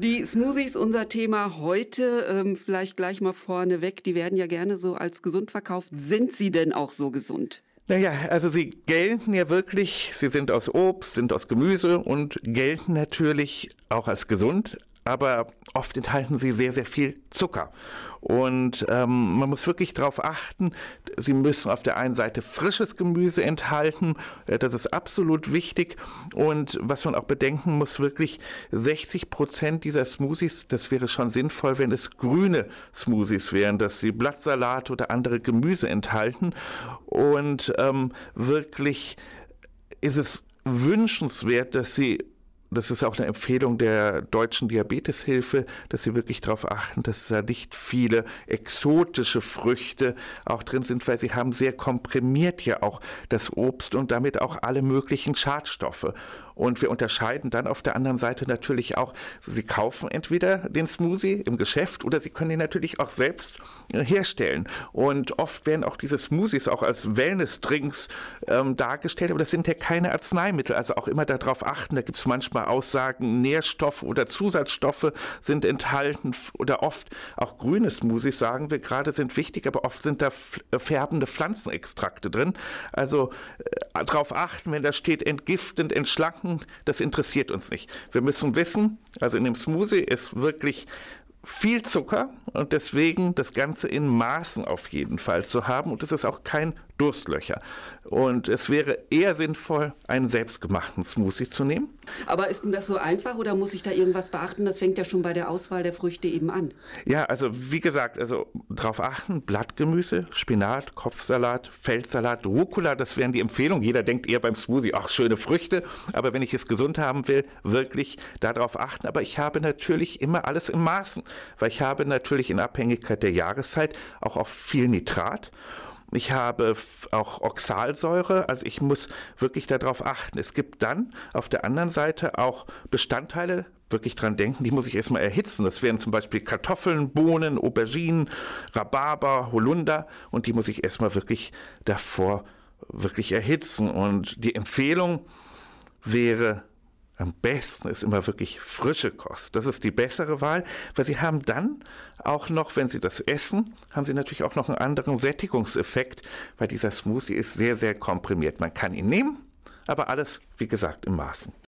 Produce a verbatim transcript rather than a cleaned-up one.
Die Smoothies, unser Thema heute, ähm, vielleicht gleich mal vorneweg, die werden ja gerne so als gesund verkauft. Sind sie denn auch so gesund? Naja, also sie gelten ja wirklich, sie sind aus Obst, sind aus Gemüse und gelten natürlich auch als gesund, aber oft enthalten sie sehr, sehr viel Zucker. Und ähm, man muss wirklich darauf achten, sie müssen auf der einen Seite frisches Gemüse enthalten, äh, das ist absolut wichtig. Und was man auch bedenken muss, wirklich sechzig Prozent dieser Smoothies, das wäre schon sinnvoll, wenn es grüne Smoothies wären, dass sie Blattsalat oder andere Gemüse enthalten. Und ähm, wirklich ist es wünschenswert, dass sie, das ist auch eine Empfehlung der Deutschen Diabeteshilfe, dass sie wirklich darauf achten, dass da nicht viele exotische Früchte auch drin sind, weil sie haben sehr komprimiert ja auch das Obst und damit auch alle möglichen Schadstoffe. Und wir unterscheiden dann auf der anderen Seite natürlich auch, Sie kaufen entweder den Smoothie im Geschäft oder Sie können ihn natürlich auch selbst herstellen. Und oft werden auch diese Smoothies auch als Wellness-Drinks ähm, dargestellt, aber das sind ja keine Arzneimittel. Also auch immer darauf achten, da gibt es manchmal Aussagen, Nährstoffe oder Zusatzstoffe sind enthalten oder oft auch grüne Smoothies, sagen wir gerade, sind wichtig, aber oft sind da färbende Pflanzenextrakte drin. Also äh, darauf achten, wenn da steht entgiftend, entschlackend, das interessiert uns nicht. Wir müssen wissen, also in dem Smoothie ist wirklich viel Zucker und deswegen das Ganze in Maßen auf jeden Fall zu haben und es ist auch kein Durstlöcher. Und es wäre eher sinnvoll, einen selbstgemachten Smoothie zu nehmen. Aber ist denn das so einfach oder muss ich da irgendwas beachten? Das fängt ja schon bei der Auswahl der Früchte eben an. Ja, also wie gesagt, also darauf achten, Blattgemüse, Spinat, Kopfsalat, Feldsalat, Rucola, das wären die Empfehlungen. Jeder denkt eher beim Smoothie, ach, schöne Früchte, aber wenn ich es gesund haben will, wirklich darauf achten. Aber ich habe natürlich immer alles in Maßen, weil ich habe natürlich in Abhängigkeit der Jahreszeit auch oft viel Nitrat. Ich habe auch Oxalsäure, also ich muss wirklich darauf achten. Es gibt dann auf der anderen Seite auch Bestandteile, wirklich dran denken, die muss ich erstmal erhitzen. Das wären zum Beispiel Kartoffeln, Bohnen, Auberginen, Rhabarber, Holunder und die muss ich erstmal wirklich davor wirklich erhitzen. Und die Empfehlung wäre, am besten ist immer wirklich frische Kost. Das ist die bessere Wahl, weil Sie haben dann auch noch, wenn Sie das essen, haben Sie natürlich auch noch einen anderen Sättigungseffekt, weil dieser Smoothie ist sehr, sehr komprimiert. Man kann ihn nehmen, aber alles, wie gesagt, im Maßen.